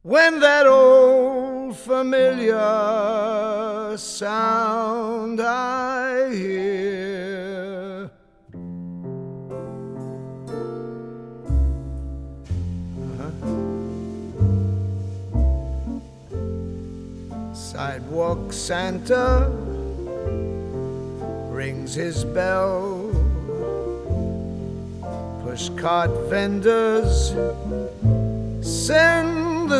when that old familiar sound I hear. Sidewalk Santa rings his bell, pushcart vendors send